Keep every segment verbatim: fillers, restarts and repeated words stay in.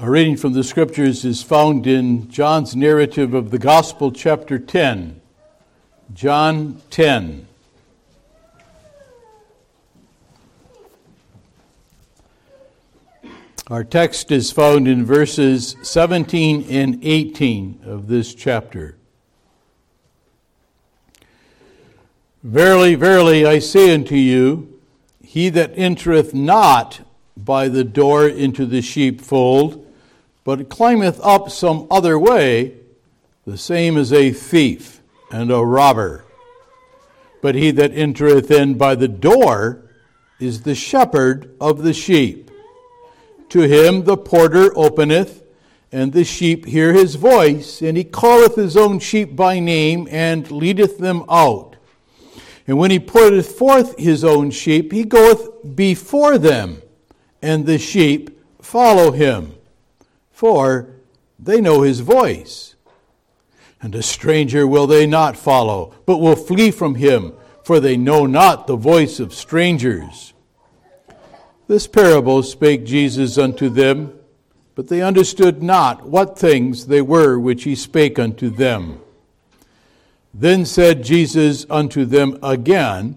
Our reading from the Scriptures is found in John's narrative of the Gospel, chapter ten. John ten. Our text is found in verses seventeen and eighteen of this chapter. Verily, verily, I say unto you, he that entereth not by the door into the sheepfold, but climbeth up some other way, the same is a thief and a robber. But he that entereth in by the door is the shepherd of the sheep. To him the porter openeth, and the sheep hear his voice, and he calleth his own sheep by name, and leadeth them out. And when he putteth forth his own sheep, he goeth before them, and the sheep follow him. For they know his voice. And a stranger will they not follow, but will flee from him, for they know not the voice of strangers. This parable spake Jesus unto them, but they understood not what things they were which he spake unto them. Then said Jesus unto them again,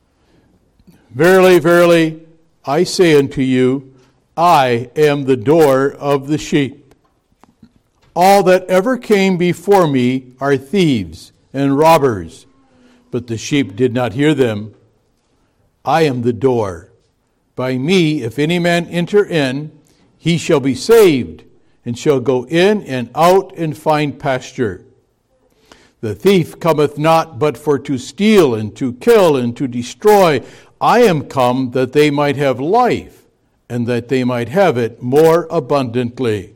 Verily, verily, I say unto you, I am the door of the sheep. All that ever came before me are thieves and robbers, but the sheep did not hear them. I am the door. By me, if any man enter in, he shall be saved, and shall go in and out and find pasture. The thief cometh not but for to steal and to kill and to destroy. I am come that they might have life, and that they might have it more abundantly.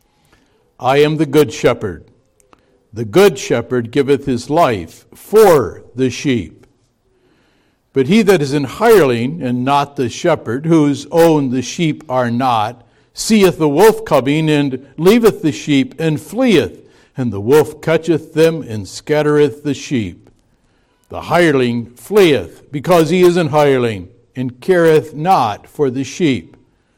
I am the good shepherd. The good shepherd giveth his life for the sheep. But he that is an hireling, and not the shepherd, whose own the sheep are not, seeth the wolf coming, and leaveth the sheep, and fleeth, and the wolf catcheth them, and scattereth the sheep. The hireling fleeth, because he is an hireling, and careth not for the sheep.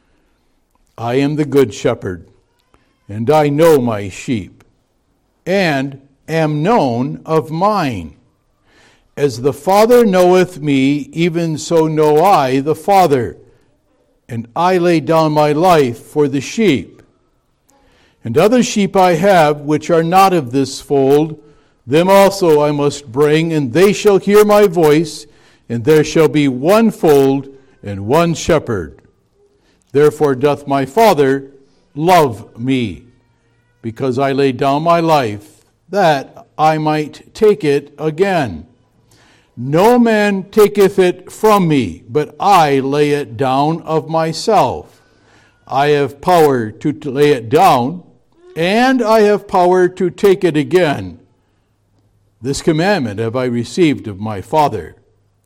I am the good shepherd, and I know my sheep, and am known of mine. As the Father knoweth me, even so know I the Father, and I lay down my life for the sheep. And other sheep I have, which are not of this fold, them also I must bring, and they shall hear my voice, and there shall be one fold and one shepherd. Therefore doth my Father love me, because I lay down my life, that I might take it again. No man taketh it from me, but I lay it down of myself. I have power to lay it down, and I have power to take it again. This commandment have I received of my Father.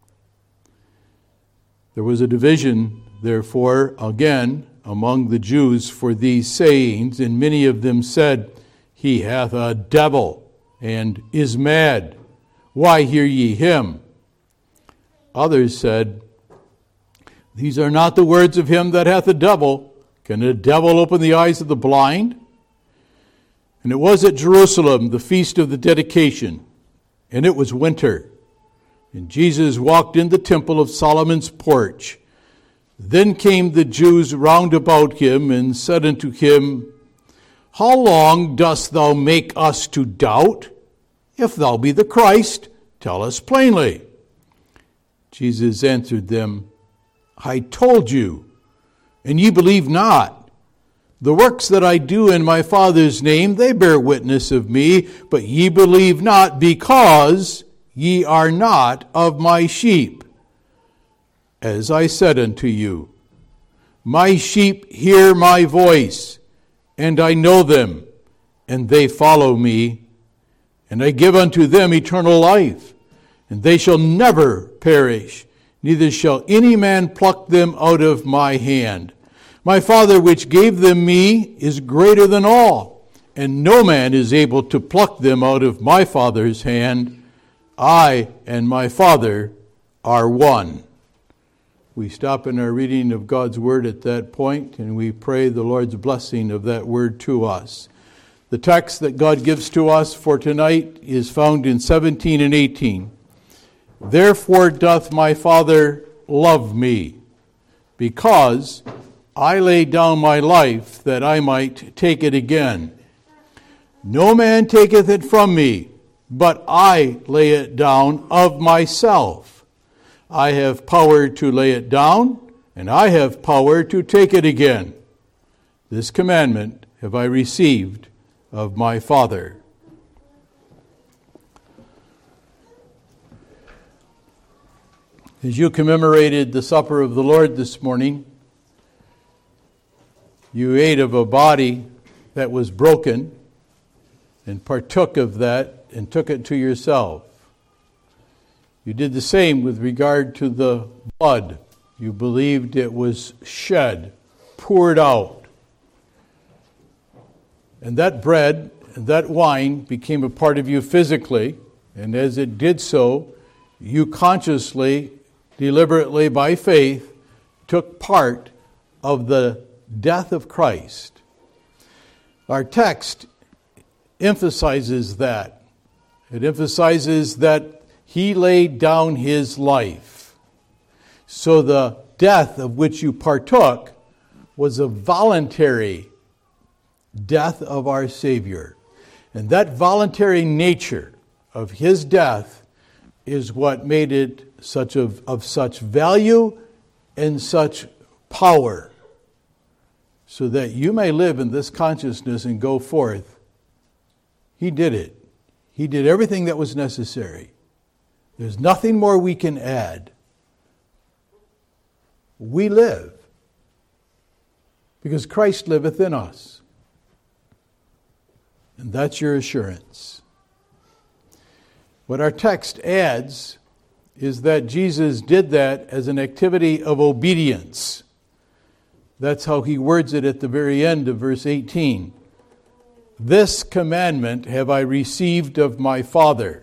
There was a division, therefore, again among the Jews for these sayings, and many of them said, He hath a devil, and is mad. Why hear ye him? Others said, These are not the words of him that hath a devil. Can a devil open the eyes of the blind? And it was at Jerusalem, the feast of the dedication, and it was winter. And Jesus walked in the temple of Solomon's porch. Then came the Jews round about him, and said unto him, How long dost thou make us to doubt? If thou be the Christ, tell us plainly. Jesus answered them, I told you, and ye believe not. The works that I do in my Father's name, they bear witness of me, but ye believe not, because ye are not of my sheep. As I said unto you, my sheep hear my voice, and I know them, and they follow me, and I give unto them eternal life, and they shall never perish, neither shall any man pluck them out of my hand. My Father which gave them me is greater than all, and no man is able to pluck them out of my Father's hand. I and my Father are one. We stop in our reading of God's Word at that point, and we pray the Lord's blessing of that Word to us. The text that God gives to us for tonight is found in seventeen and eighteen. Therefore doth my Father love me, because I lay down my life that I might take it again. No man taketh it from me, but I lay it down of myself. I have power to lay it down, and I have power to take it again. This commandment have I received of my Father. As you commemorated the supper of the Lord this morning, you ate of a body that was broken and partook of that and took it to yourself. You did the same with regard to the blood. You believed it was shed, poured out. And that bread and that wine became a part of you physically, and as it did so, you consciously, deliberately, by faith, took part of the death of Christ. Our text emphasizes that. It emphasizes that he laid down his life. So the death of which you partook was a voluntary death of our Savior. And that voluntary nature of his death is what made it such of, of such value and such power, so that you may live in this consciousness and go forth. He did it. He did everything that was necessary. There's nothing more we can add. We live because Christ liveth in us. And that's your assurance. What our text adds is that Jesus did that as an activity of obedience. That's how he words it at the very end of verse eighteen. This commandment have I received of my Father.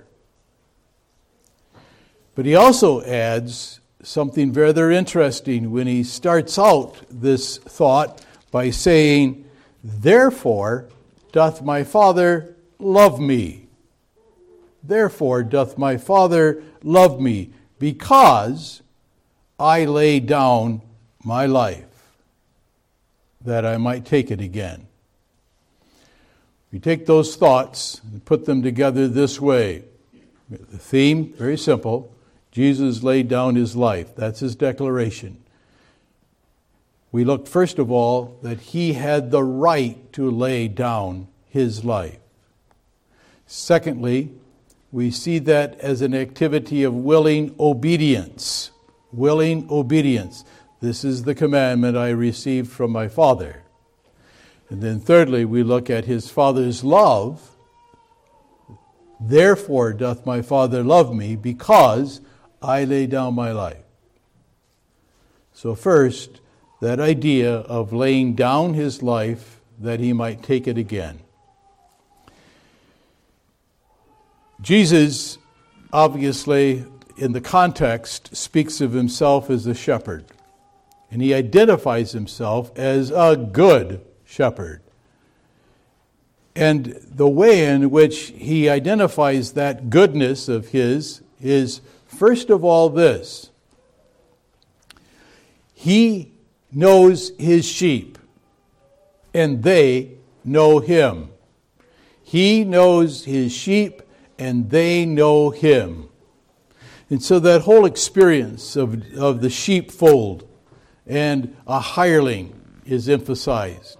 But he also adds something rather interesting when he starts out this thought by saying, therefore doth my Father love me. Therefore doth my Father love me, because I lay down my life, that I might take it again. We take those thoughts and put them together this way. The theme, very simple. Jesus laid down his life. That's his declaration. We look first of all that he had the right to lay down his life. Secondly, we see that as an activity of willing obedience. Willing obedience. This is the commandment I received from my Father. And then thirdly, we look at his Father's love. Therefore doth my Father love me, because I lay down my life. So first, that idea of laying down his life that he might take it again. Jesus, obviously, in the context, speaks of himself as a shepherd. And he identifies himself as a good shepherd. And the way in which he identifies that goodness of his is, first of all, this. He knows his sheep, and they know him. He knows his sheep, and they know him. And so that whole experience of, of the sheepfold and a hireling is emphasized.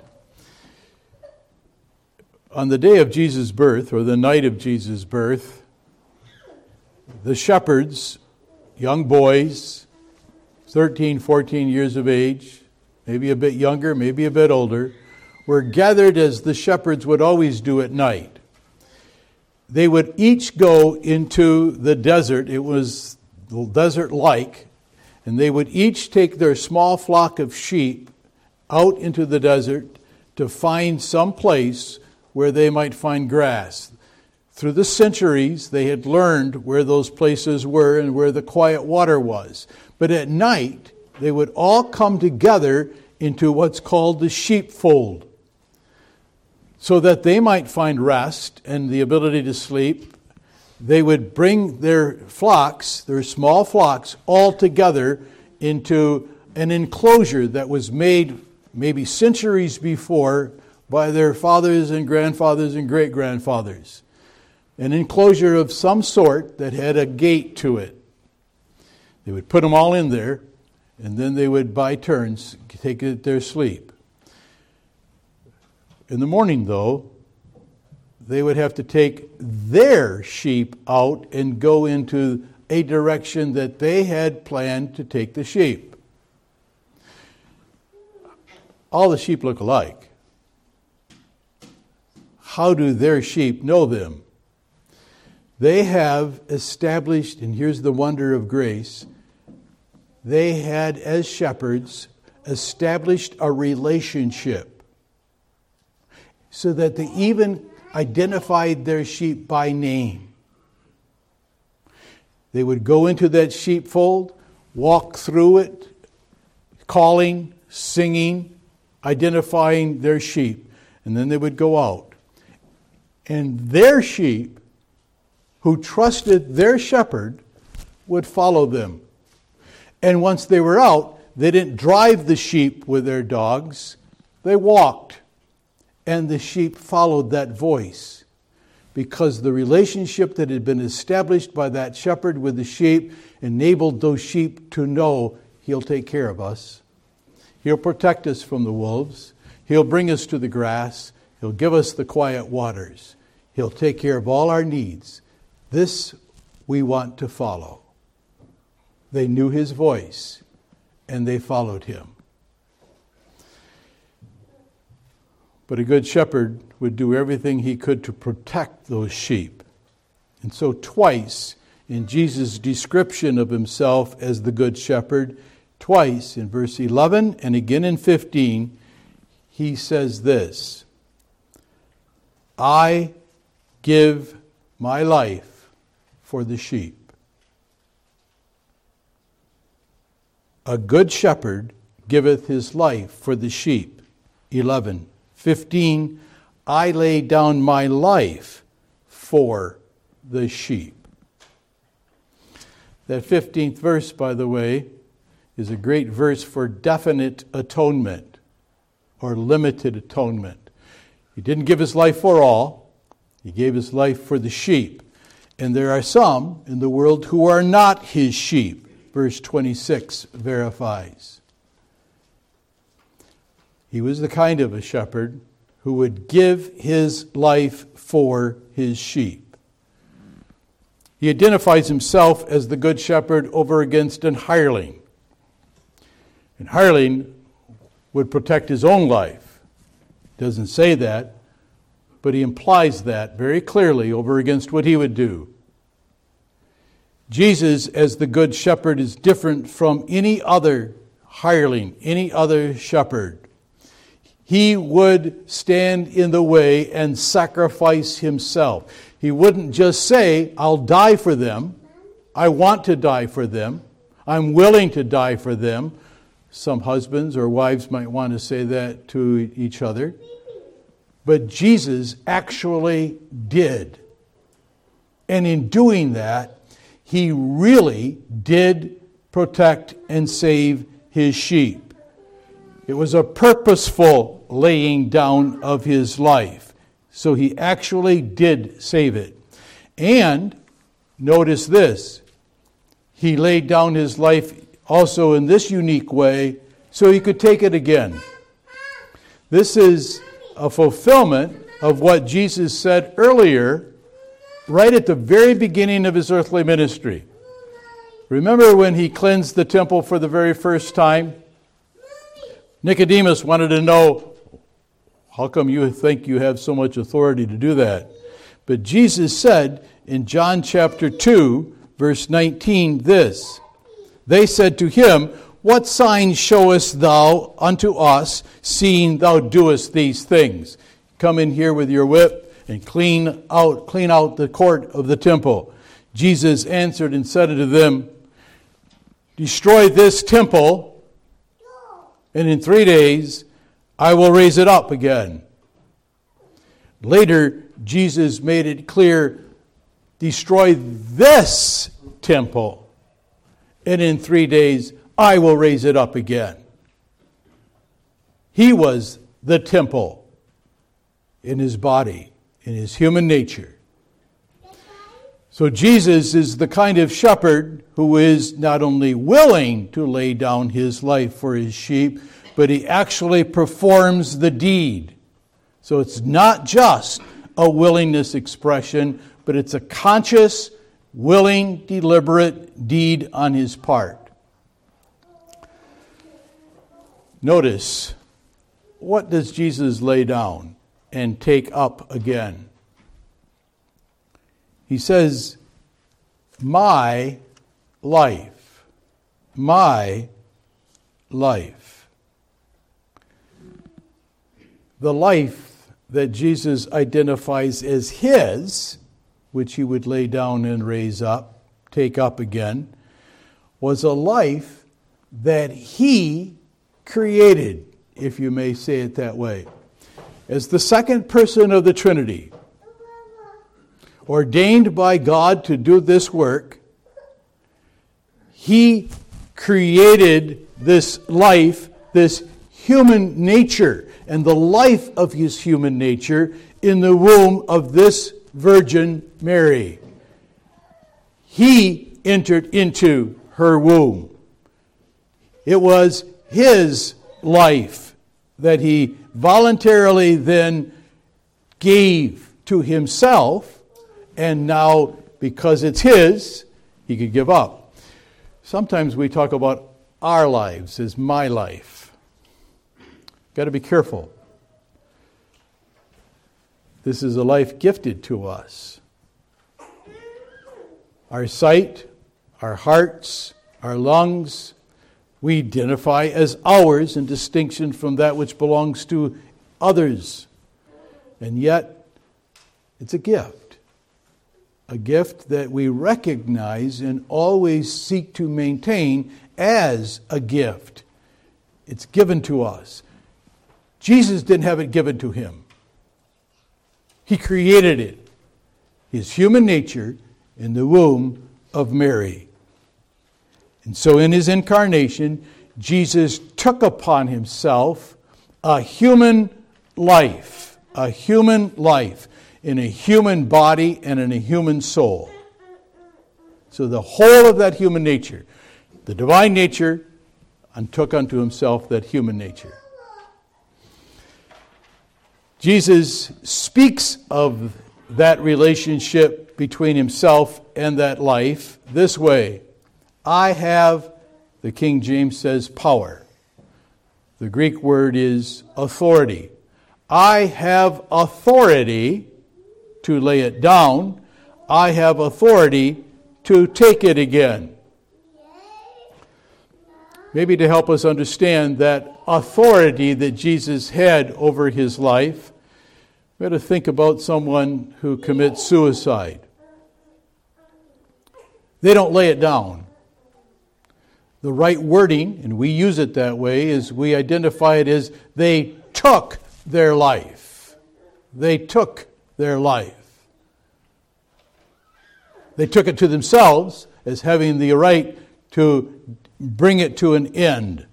On the day of Jesus' birth, or the night of Jesus' birth, the shepherds, young boys, thirteen, fourteen years of age, maybe a bit younger, maybe a bit older, were gathered as the shepherds would always do at night. They would each go into the desert. It was desert-like. And they would each take their small flock of sheep out into the desert to find some place where they might find grass. Through the centuries, they had learned where those places were and where the quiet water was. But at night, they would all come together into what's called the sheepfold, so that they might find rest and the ability to sleep. They would bring their flocks, their small flocks, all together into an enclosure that was made maybe centuries before by their fathers and grandfathers and great-grandfathers. An enclosure of some sort that had a gate to it. They would put them all in there, and then they would, by turns, take it their sleep. In the morning, though, they would have to take their sheep out and go into a direction that they had planned to take the sheep. All the sheep look alike. How do their sheep know them? They have established, and here's the wonder of grace, they had, as shepherds, established a relationship so that they even identified their sheep by name. They would go into that sheepfold, walk through it, calling, singing, identifying their sheep, and then they would go out. And their sheep, who trusted their shepherd, would follow them. And once they were out, they didn't drive the sheep with their dogs. They walked. And the sheep followed that voice. Because the relationship that had been established by that shepherd with the sheep enabled those sheep to know he'll take care of us. He'll protect us from the wolves. He'll bring us to the grass. He'll give us the quiet waters. He'll take care of all our needs. This we want to follow. They knew his voice, and they followed him. But a good shepherd would do everything he could to protect those sheep. And so twice in Jesus' description of himself as the good shepherd, twice in verse eleven and again in fifteen, he says this, I give my life for the sheep. A good shepherd giveth his life for the sheep. eleven. fifteen. I lay down my life for the sheep. That fifteenth verse, by the way, is a great verse for definite atonement or limited atonement. He didn't give his life for all. He gave his life for the sheep. And there are some in the world who are not his sheep. Verse twenty-six verifies. He was the kind of a shepherd who would give his life for his sheep. He identifies himself as the good shepherd over against an hireling. An hireling would protect his own life. Doesn't say that, but he implies that very clearly over against what he would do. Jesus, as the good shepherd, is different from any other hireling, any other shepherd. He would stand in the way and sacrifice himself. He wouldn't just say, I'll die for them. I want to die for them. I'm willing to die for them. Some husbands or wives might want to say that to each other. But Jesus actually did. And in doing that, he really did protect and save his sheep. It was a purposeful laying down of his life. So he actually did save it. And notice this. He laid down his life also in this unique way so he could take it again. This is a fulfillment of what Jesus said earlier, right at the very beginning of his earthly ministry. Remember when he cleansed the temple for the very first time? Nicodemus wanted to know, how come you think you have so much authority to do that? But Jesus said in John chapter two, verse nineteen, this, they said to him, what sign showest thou unto us, seeing thou doest these things? Come in here with your whip and clean out, clean out the court of the temple. Jesus answered and said unto them, destroy this temple, and in three days I will raise it up again. Later, Jesus made it clear, destroy this temple, and in three days I will raise it up again. He was the temple in his body, in his human nature. So Jesus is the kind of shepherd who is not only willing to lay down his life for his sheep, but he actually performs the deed. So it's not just a willingness expression, but it's a conscious, willing, deliberate deed on his part. Notice, what does Jesus lay down and take up again? He says, my life, my life. The life that Jesus identifies as his, which he would lay down and raise up, take up again, was a life that he created, if you may say it that way. As the second person of the Trinity, ordained by God to do this work, he created this life, this human nature, and the life of his human nature in the womb of this Virgin Mary. He entered into her womb. It was his life that he voluntarily then gave to himself, and now, because it's his, he could give up. Sometimes we talk about our lives as my life. Got to be careful. This is a life gifted to us. Our sight, our hearts, our lungs, we identify as ours in distinction from that which belongs to others. And yet, it's a gift. A gift that we recognize and always seek to maintain as a gift. It's given to us. Jesus didn't have it given to him. He created it. His human nature in the womb of Mary. And so in his incarnation, Jesus took upon himself a human life. A human life in a human body and in a human soul. So the whole of that human nature, the divine nature, and took unto himself that human nature. Jesus speaks of that relationship between himself and that life this way. I have, the King James says, power. The Greek word is authority. I have authority to lay it down. I have authority to take it again. Maybe to help us understand that authority that Jesus had over his life, we have to think about someone who commits suicide. They don't lay it down. The right wording, and we use it that way, is we identify it as they took their life. They took their life. They took it to themselves as having the right to bring it to an end.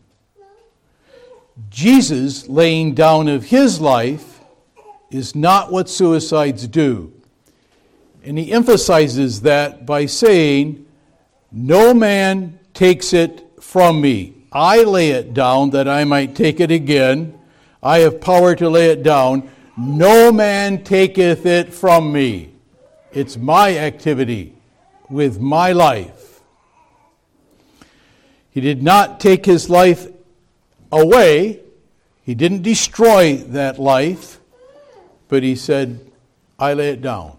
Jesus laying down of his life is not what suicides do. And he emphasizes that by saying, no man takes it from me. I lay it down that I might take it again. I have power to lay it down. No man taketh it from me. It's my activity with my life. He did not take his life away. He didn't destroy that life. But he said, I lay it down.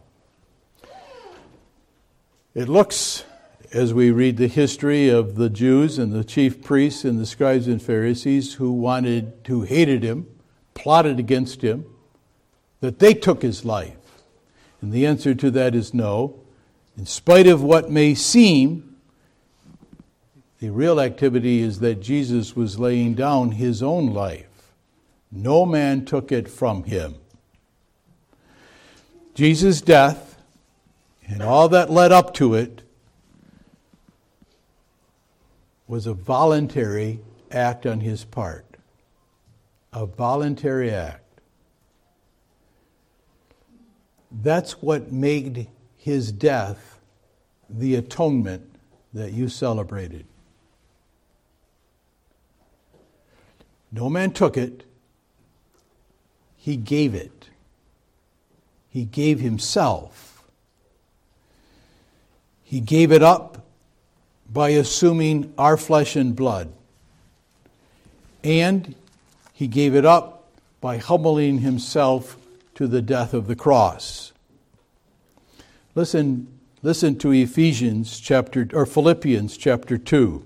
It looks, as we read the history of the Jews and the chief priests and the scribes and Pharisees who wanted, who hated him, plotted against him, that they took his life. And the answer to that is no. In spite of what may seem, The real activity is that Jesus was laying down his own life. No man took it from him. Jesus' death and all that led up to it was a voluntary act on his part. A voluntary act. That's what made his death the atonement that you celebrated. No man took it. He gave it. He gave himself. He gave it up by assuming our flesh and blood. And he gave it up by humbling himself to the death of the cross. Listen, listen to Ephesians chapter or Philippians chapter two.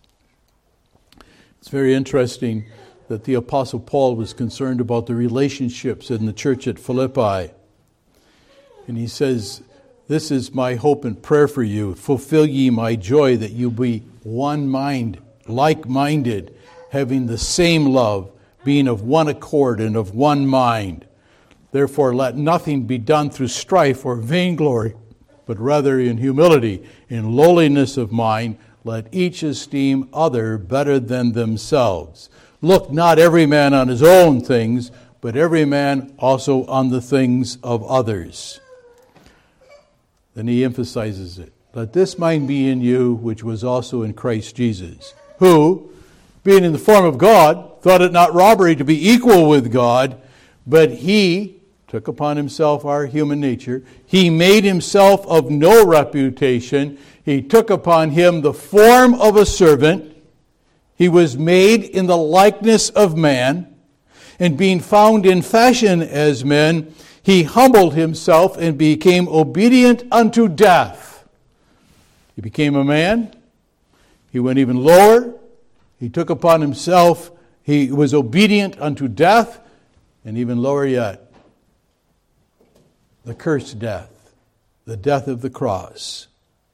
It's very interesting that the Apostle Paul was concerned about the relationships in the church at Philippi. And he says, "This is my hope and prayer for you. Fulfill ye my joy, that you be one mind, like-minded, having the same love, being of one accord and of one mind. Therefore let nothing be done through strife or vainglory, but rather in humility, in lowliness of mind, let each esteem other better than themselves. Look not every man on his own things, but every man also on the things of others." Then he emphasizes it. "Let this mind be in you, which was also in Christ Jesus, who, being in the form of God, thought it not robbery to be equal with God, but he took upon himself our human nature. He made himself of no reputation. He took upon him the form of a servant. He was made in the likeness of man, and being found in fashion as men, he humbled himself and became obedient unto death." He became a man. He went even lower. He took upon himself, he was obedient unto death, and even lower yet, the cursed death, the death of the cross.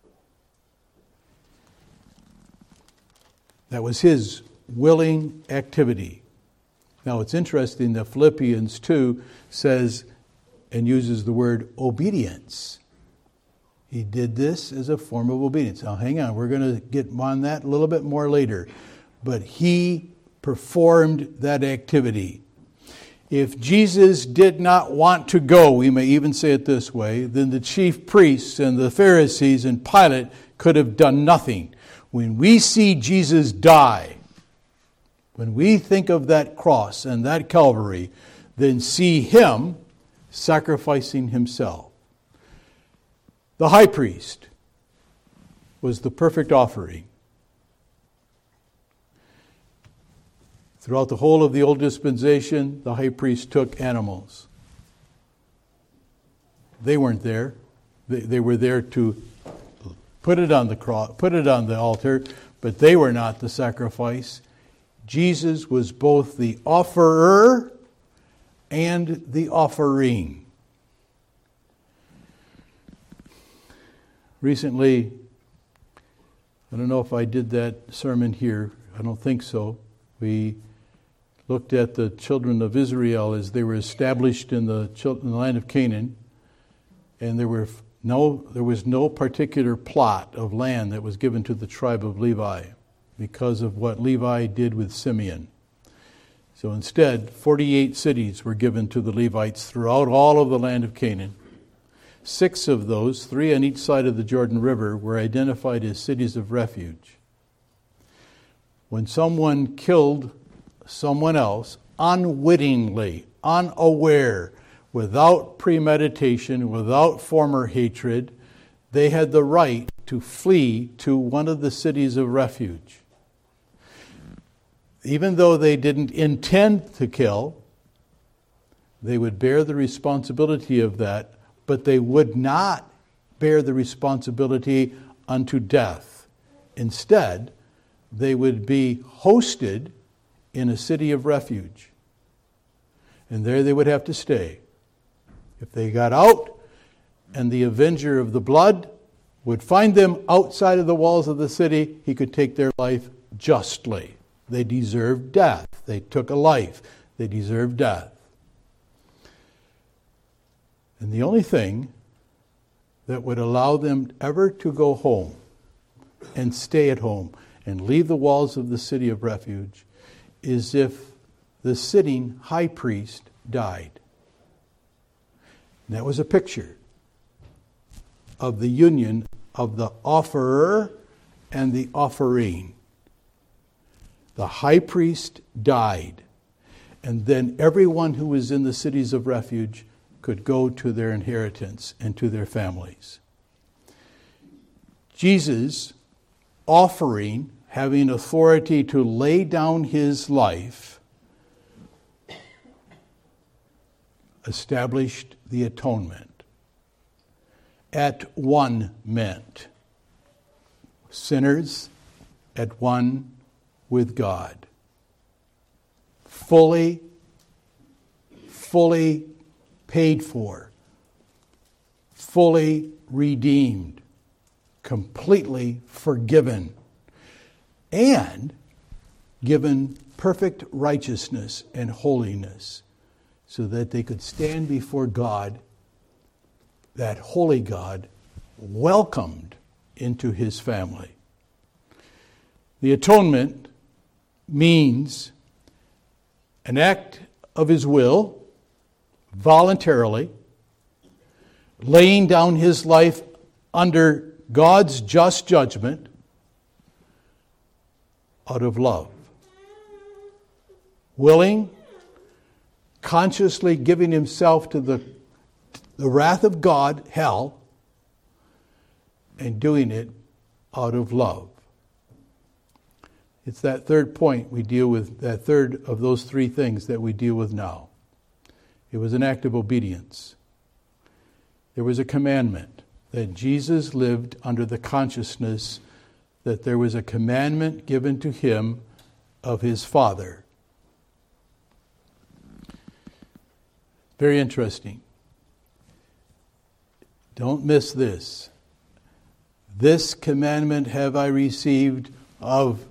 That was his willing activity. Now it's interesting that Philippians two says and uses the word obedience. He did this as a form of obedience. Now hang on, we're going to get on that a little bit more later. But he performed that activity. If Jesus did not want to go, we may even say it this way, then the chief priests and the Pharisees and Pilate could have done nothing. When we see Jesus die, when we think of that cross and that Calvary, then see him sacrificing himself. The high priest was the perfect offering. Throughout the whole of the old dispensation, the high priest took animals. They weren't there. They, they were there to put it on the cross, put it on the altar, but they were not the sacrifice. Jesus was both the offerer and the offering. Recently, I don't know if I did that sermon here. I don't think so. We looked at the children of Israel as they were established in the, in the land of Canaan, and there were no, there was no particular plot of land that was given to the tribe of Levi because of what Levi did with Simeon. So instead, forty-eight cities were given to the Levites throughout all of the land of Canaan. Six of those, three on each side of the Jordan River, were identified as cities of refuge. When someone killed someone else unwittingly, unaware, without premeditation, without former hatred, they had the right to flee to one of the cities of refuge. Even though they didn't intend to kill, they would bear the responsibility of that, but they would not bear the responsibility unto death. Instead, they would be hosted in a city of refuge. And there they would have to stay. If they got out and the avenger of the blood would find them outside of the walls of the city, he could take their life justly. They deserved death. They took a life. They deserved death. And the only thing that would allow them ever to go home and stay at home and leave the walls of the city of refuge is if the sitting high priest died. And that was a picture of the union of the offerer and the offering. The high priest died, and then everyone who was in the cities of refuge could go to their inheritance and to their families. Jesus, offering, having authority to lay down his life, established the atonement. At one meant sinners at one with God. Fully, fully paid for. Fully redeemed. Completely forgiven. And given perfect righteousness and holiness so that they could stand before God, that holy God, welcomed into his family. The atonement means an act of his will, voluntarily, laying down his life under God's just judgment out of love. Willing, consciously giving himself to the, the wrath of God, hell, and doing it out of love. It's that third point we deal with, that third of those three things that we deal with now. It was an act of obedience. There was a commandment that Jesus lived under the consciousness that there was a commandment given to him of his Father. Very interesting. Don't miss this. This commandment have I received of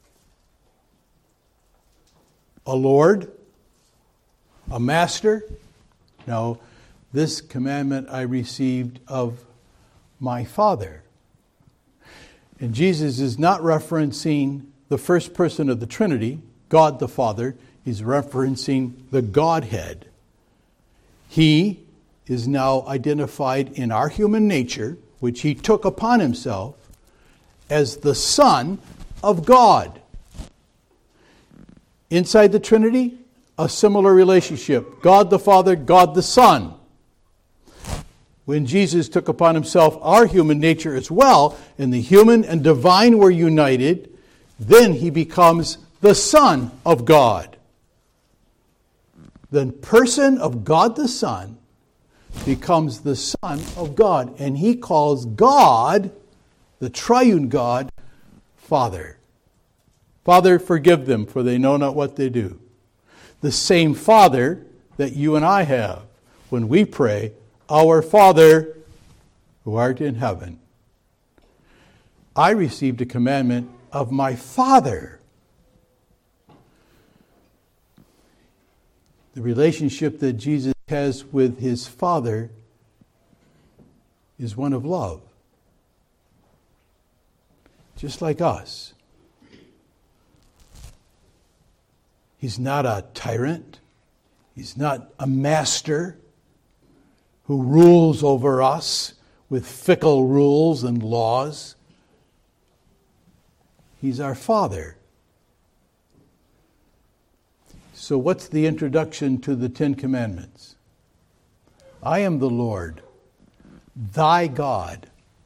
a Lord, a master. No, this commandment I received of my Father. And Jesus is not referencing the first person of the Trinity, God the Father. He's referencing the Godhead. He is now identified in our human nature, which he took upon himself, as the Son of God. Inside the Trinity, a similar relationship. God the Father, God the Son. When Jesus took upon himself our human nature as well, and the human and divine were united, then he becomes the Son of God. The person of God the Son becomes the Son of God. And he calls God, the triune God, Father. Father, forgive them, for they know not what they do. The same Father that you and I have when we pray, Our Father, who art in heaven. I received a commandment of my Father. The relationship that Jesus has with his Father is one of love. Just like us. He's not a tyrant. He's not a master who rules over us with fickle rules and laws. He's our Father. So what's the introduction to the Ten Commandments? I am the Lord, thy God.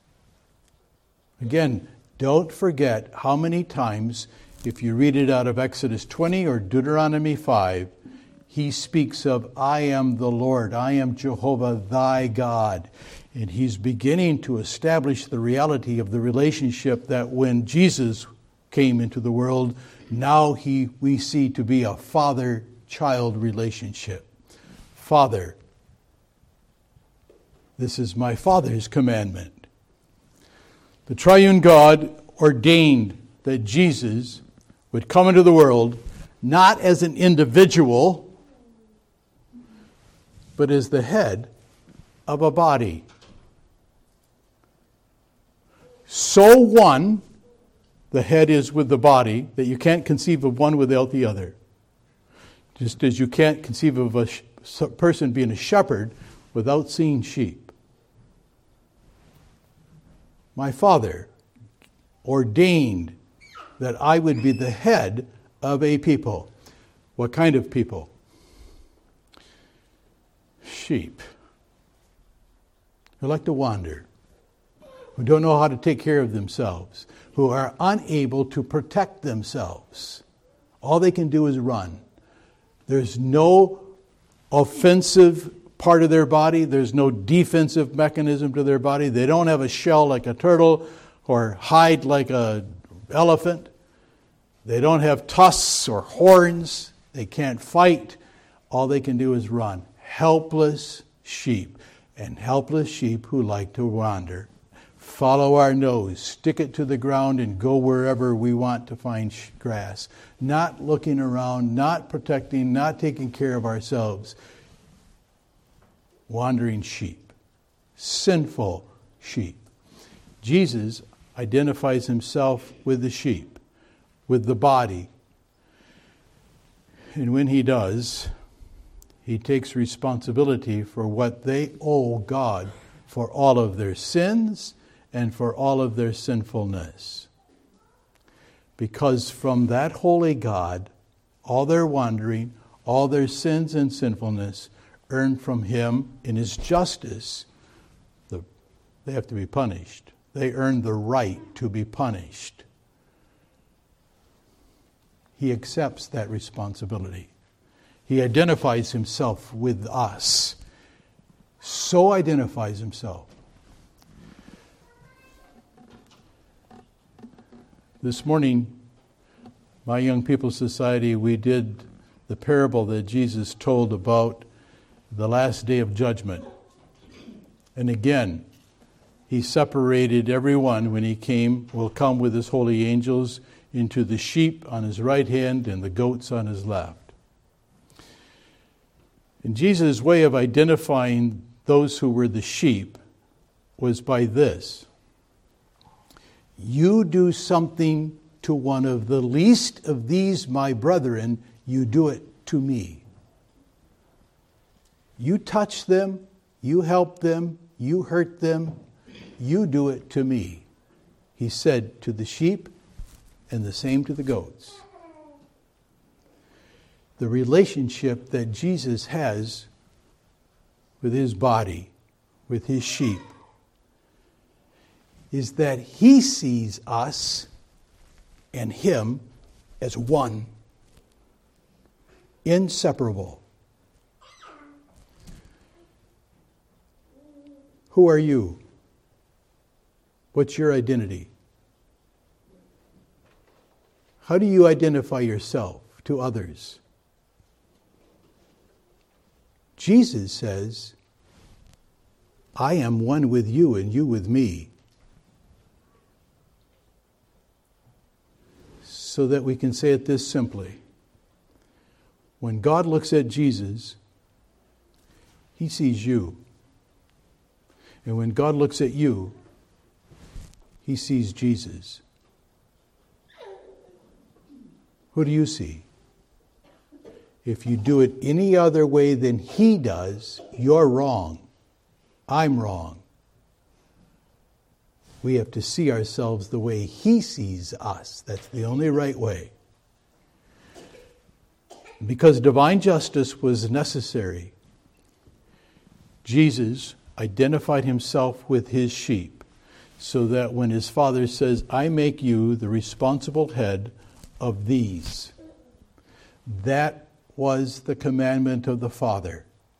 Again, don't forget how many times, if you read it out of Exodus twenty or Deuteronomy five, he speaks of, I am the Lord, I am Jehovah thy God. And he's beginning to establish the reality of the relationship that when Jesus came into the world, now he we see to be a father-child relationship. Father, this is my Father's commandment. The triune God ordained that Jesus would come into the world not as an individual, but as the head of a body. So one, the head is with the body, that you can't conceive of one without the other. Just as you can't conceive of a sh- person being a shepherd without seeing sheep. My Father ordained that I would be the head of a people. What kind of people? Sheep. Who like to wander. Who don't know how to take care of themselves. Who are unable to protect themselves. All they can do is run. There's no offensive part of their body. There's no defensive mechanism to their body. They don't have a shell like a turtle or hide like an elephant. They don't have tusks or horns. They can't fight. All they can do is run. Helpless sheep. And helpless sheep who like to wander. Follow our nose, stick it to the ground, and go wherever we want to find grass. Not looking around, not protecting, not taking care of ourselves. Wandering sheep. Sinful sheep. Jesus identifies himself with the sheep, with the body. And when he does, he takes responsibility for what they owe God for all of their sins and for all of their sinfulness. Because from that holy God, all their wandering, all their sins and sinfulness earned from him in his justice, the, they have to be punished. They earn the right to be punished. He accepts that responsibility. He identifies himself with us. So identifies himself. This morning, my Young People's Society, we did the parable that Jesus told about the last day of judgment. And again, he separated everyone when he came, will come with his holy angels, into the sheep on his right hand and the goats on his left. And Jesus' way of identifying those who were the sheep was by this. You do something to one of the least of these my brethren, you do it to me. You touch them, you help them, you hurt them, you do it to me. He said to the sheep, and the same to the goats. The relationship that Jesus has with his body, with his sheep, is that he sees us and him as one, inseparable. Who are you? What's your identity? How do you identify yourself to others? Jesus says, I am one with you and you with me. So that we can say it this simply. When God looks at Jesus, he sees you. And when God looks at you, he sees Jesus. Who do you see? If you do it any other way than he does, you're wrong. I'm wrong. We have to see ourselves the way he sees us. That's the only right way. Because divine justice was necessary, Jesus identified himself with his sheep, so that when his Father says, I make you the responsible head of these, that was the commandment of the Father.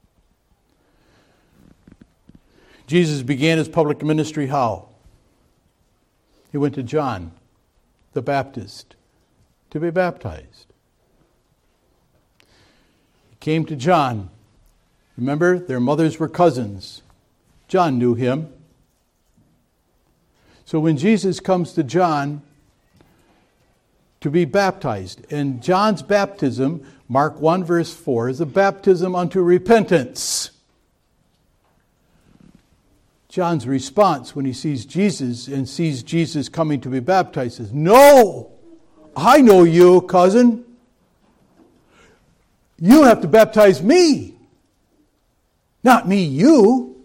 Jesus began his public ministry how? He went to John the Baptist to be baptized. He came to John. Remember, their mothers were cousins. John knew him. So when Jesus comes to John to be baptized, and John's baptism, Mark one verse four, is a baptism unto repentance. John's response when he sees Jesus and sees Jesus coming to be baptized is, "No, I know you, cousin. You have to baptize me, not me, you."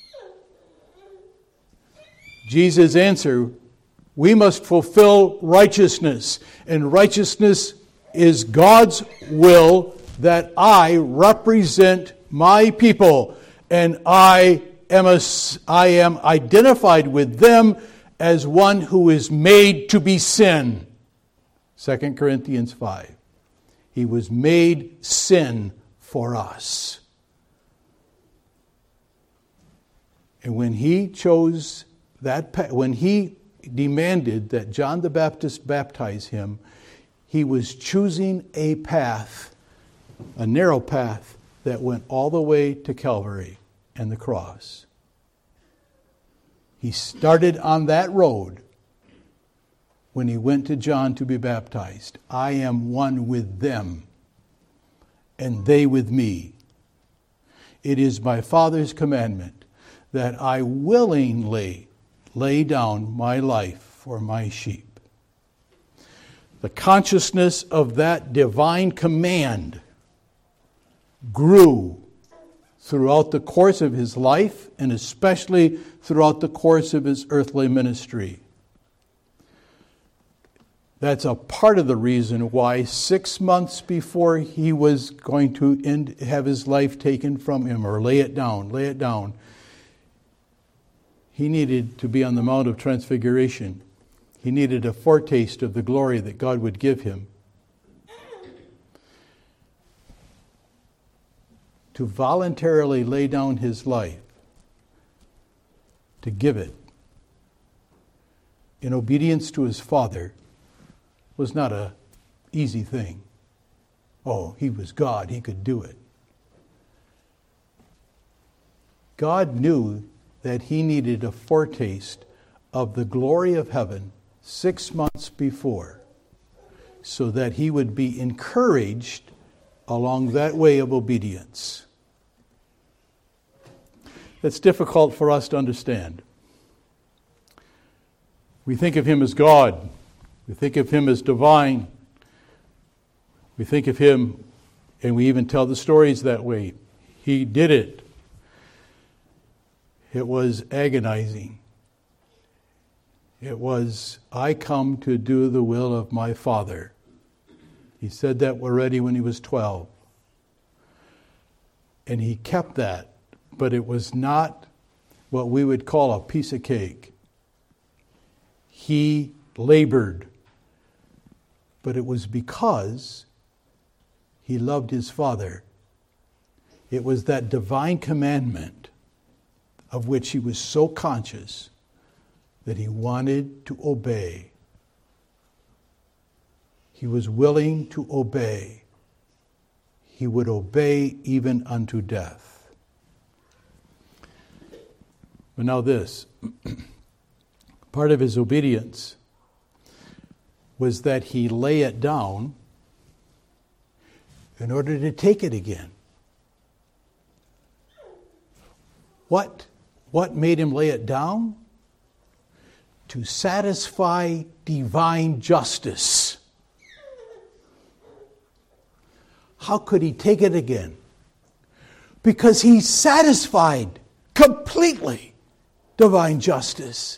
Jesus' answer, we must fulfill righteousness. And righteousness is God's will that I represent my people. And I am, a, I am identified with them as one who is made to be sin. Second Corinthians five. He was made sin for us. And when he chose that, when he demanded that John the Baptist baptize him, he was choosing a path, a narrow path that went all the way to Calvary and the cross. He started on that road when he went to John to be baptized. I am one with them, and they with me. It is my Father's commandment that I willingly lay down my life for my sheep. The consciousness of that divine command grew throughout the course of his life, and especially throughout the course of his earthly ministry. That's a part of the reason why six months before he was going to end, have his life taken from him, or lay it down, lay it down, he needed to be on the Mount of Transfiguration. He needed a foretaste of the glory that God would give him. To voluntarily lay down his life, to give it in obedience to his Father, was not an easy thing. Oh, he was God, he could do it. God knew that he needed a foretaste of the glory of heaven six months before, so that he would be encouraged along that way of obedience. That's difficult for us to understand. We think of him as God. We think of him as divine. We think of him, and we even tell the stories that way. He did it. It was agonizing. It was, I come to do the will of my Father. He said that already when he was twelve. And he kept that, but it was not what we would call a piece of cake. He labored, but it was because he loved his Father. It was that divine commandment of which he was so conscious that he wanted to obey. He was willing to obey. He would obey even unto death. But now this, part of his obedience was that he lay it down in order to take it again. What, what made him lay it down? To satisfy divine justice. How could he take it again? Because he satisfied completely divine justice.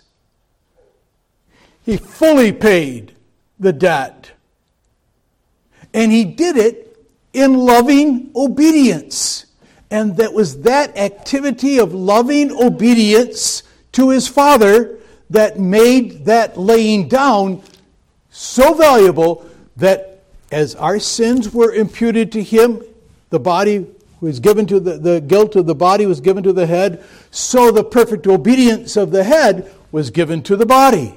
He fully paid the debt. And he did it in loving obedience. And that was that activity of loving obedience to his Father that made that laying down so valuable that as our sins were imputed to him, the body was given to the, the guilt of the body was given to the head, so the perfect obedience of the head was given to the body.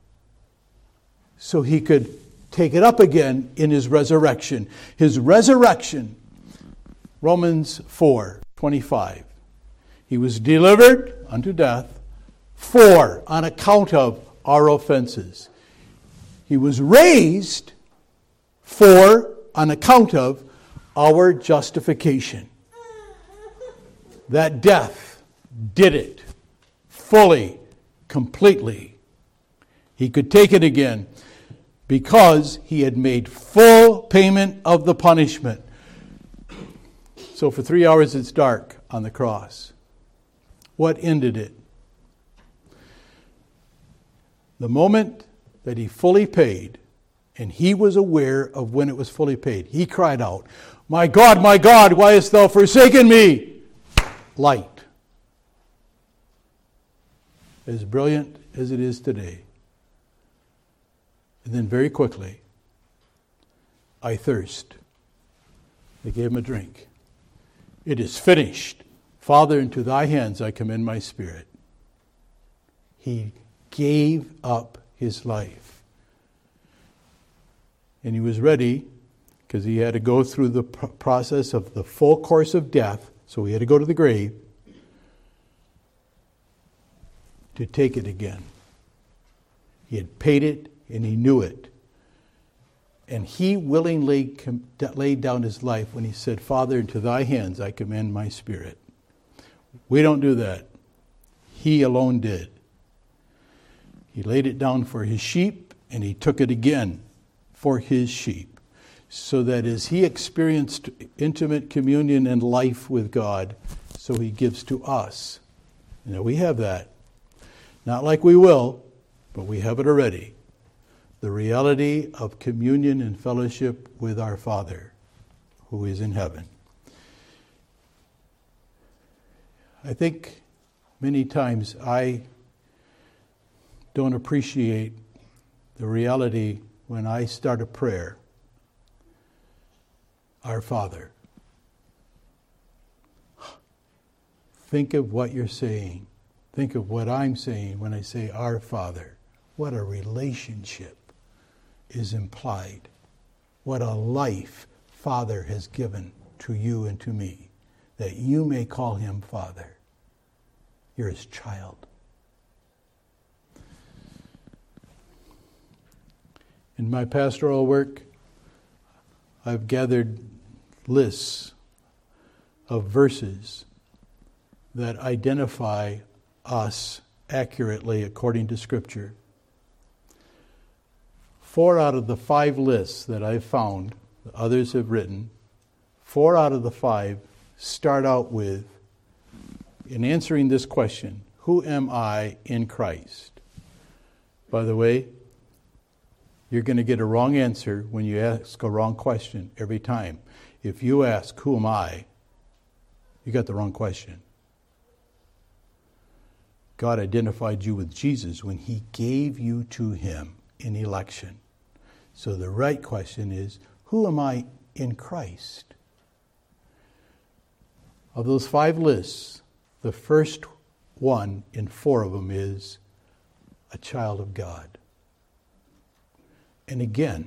So he could take it up again in his resurrection. His resurrection, Romans four twenty-five. He was delivered unto death for, on account of, our offenses. He was raised for, on account of, our justification. That death did it fully, completely. He could take it again because he had made full payment of the punishment. So for three hours it's dark on the cross. What ended it? The moment that he fully paid, and he was aware of when it was fully paid, he cried out, "My God, my God, why hast thou forsaken me?" Light. As brilliant as it is today. And then very quickly, "I thirst." They gave him a drink. "It is finished. Father, into thy hands I commend my spirit." He gave up his life. And he was ready, because he had to go through the pr- process of the full course of death, so he had to go to the grave, to take it again. He had paid it, and he knew it. And he willingly com- laid down his life when he said, "Father, into thy hands I commend my spirit." We don't do that. He alone did. He laid it down for his sheep, and he took it again for his sheep. So that as he experienced intimate communion and life with God, so he gives to us. You know, we have that. Not like we will, but we have it already. The reality of communion and fellowship with our Father, who is in heaven. I think many times I don't appreciate the reality when I start a prayer. Our Father. Think of what you're saying. Think of what I'm saying when I say our Father. What a relationship is implied. What a life Father has given to you and to me, that you may call him Father. You're his child. In my pastoral work, I've gathered lists of verses that identify us accurately according to Scripture. Four out of the five lists that I've found, that others have written, four out of the five start out with, in answering this question, who am I in Christ? By the way, you're going to get a wrong answer when you ask a wrong question every time. If you ask, who am I? You got the wrong question. God identified you with Jesus when he gave you to him in election. So the right question is, who am I in Christ? Of those five lists, the first one in four of them is a child of God. And again,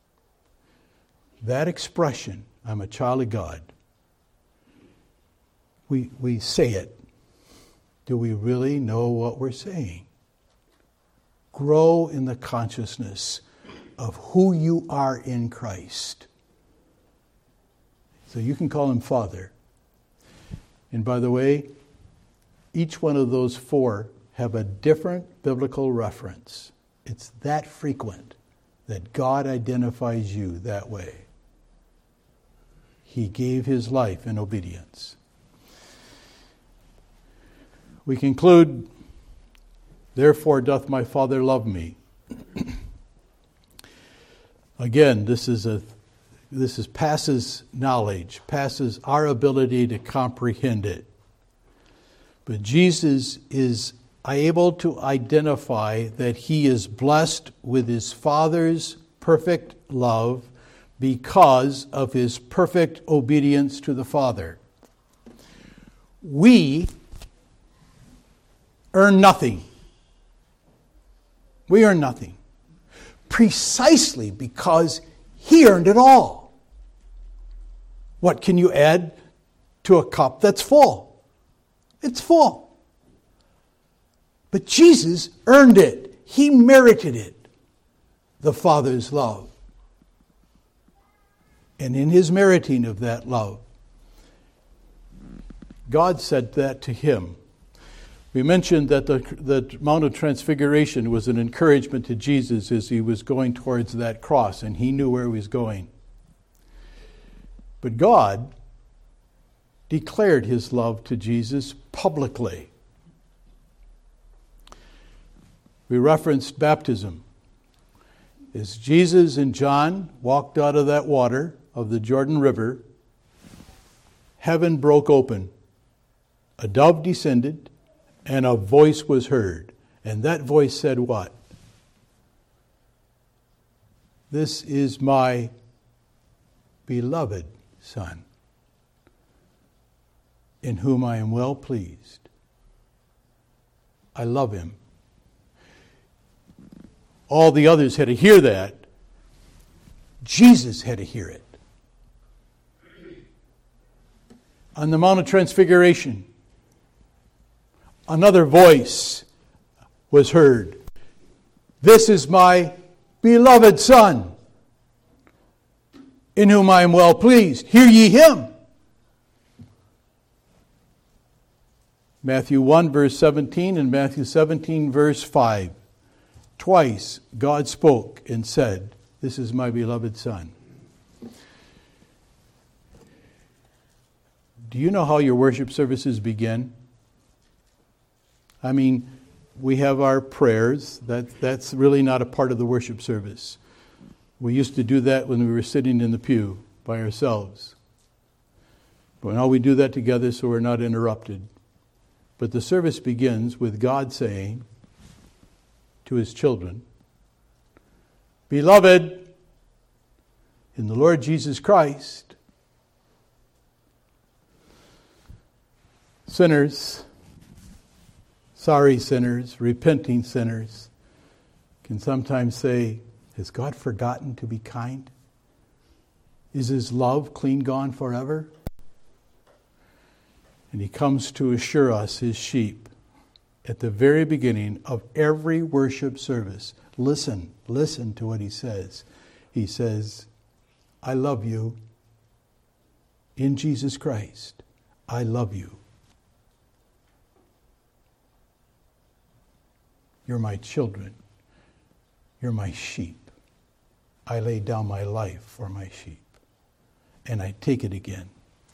that expression, I'm a child of God, we we say it. Do we really know what we're saying? Grow in the consciousness of who you are in Christ. So you can call him Father. And by the way, each one of those four have a different biblical reference. It's that frequent that God identifies you that way. He gave his life in obedience. We conclude, therefore doth my Father love me. Again, this is a this is passes knowledge, passes our ability to comprehend it. But Jesus is able to identify that he is blessed with his Father's perfect love because of his perfect obedience to the Father. We earn nothing. We earn nothing. Precisely because he earned it all. What can you add to a cup that's full? It's full. But Jesus earned it. He merited it, the Father's love. And in his meriting of that love, God said that to him. We mentioned that the, the Mount of Transfiguration was an encouragement to Jesus as he was going towards that cross, and he knew where he was going. But God declared his love to Jesus publicly. We referenced baptism. As Jesus and John walked out of that water of the Jordan River, heaven broke open. A dove descended, and a voice was heard. And that voice said what? This is my beloved Son, in whom I am well pleased. I love him. All the others had to hear that. Jesus had to hear it. On the Mount of Transfiguration, another voice was heard. This is my beloved Son, in whom I am well pleased. Hear ye him. Matthew one, verse seventeen, and Matthew seventeen, verse five. Twice God spoke and said, this is my beloved Son. Do you know how your worship services begin? I mean, we have our prayers. That, that's really not a part of the worship service. We used to do that when we were sitting in the pew by ourselves. But now we do that together so we're not interrupted. But the service begins with God saying to his children, Beloved, in the Lord Jesus Christ, sinners, sorry sinners, repenting sinners, can sometimes say, has God forgotten to be kind? Is his love clean gone forever? And he comes to assure us, his sheep, at the very beginning of every worship service. Listen, listen to what he says. He says, I love you in Jesus Christ. I love you. You're my children. You're my sheep. I lay down my life for my sheep. And I take it again.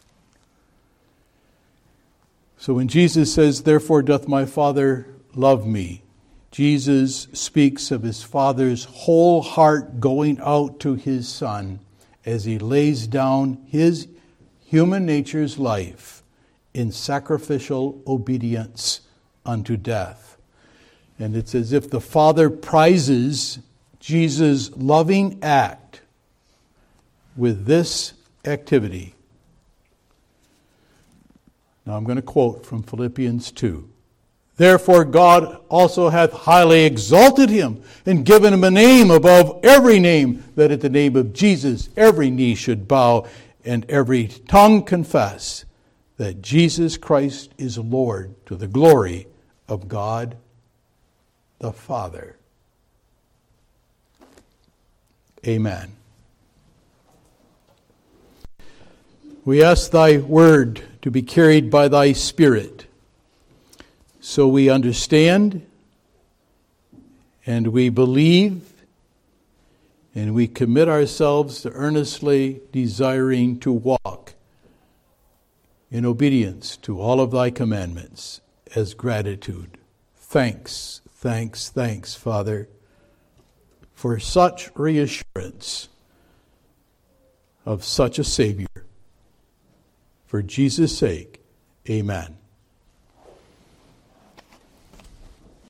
So when Jesus says, therefore doth my Father love me, Jesus speaks of his Father's whole heart going out to his Son as he lays down his human nature's life in sacrificial obedience unto death. And it's as if the Father prizes Jesus' loving act with this activity. Now I'm going to quote from Philippians two. Therefore God also hath highly exalted him and given him a name above every name, that at the name of Jesus every knee should bow and every tongue confess that Jesus Christ is Lord, to the glory of God the Father. Amen. We ask thy word to be carried by thy Spirit, so we understand and we believe and we commit ourselves to earnestly desiring to walk in obedience to all of thy commandments as gratitude. Thanks, thanks, thanks, Father, for such reassurance of such a Savior. For Jesus' sake, amen.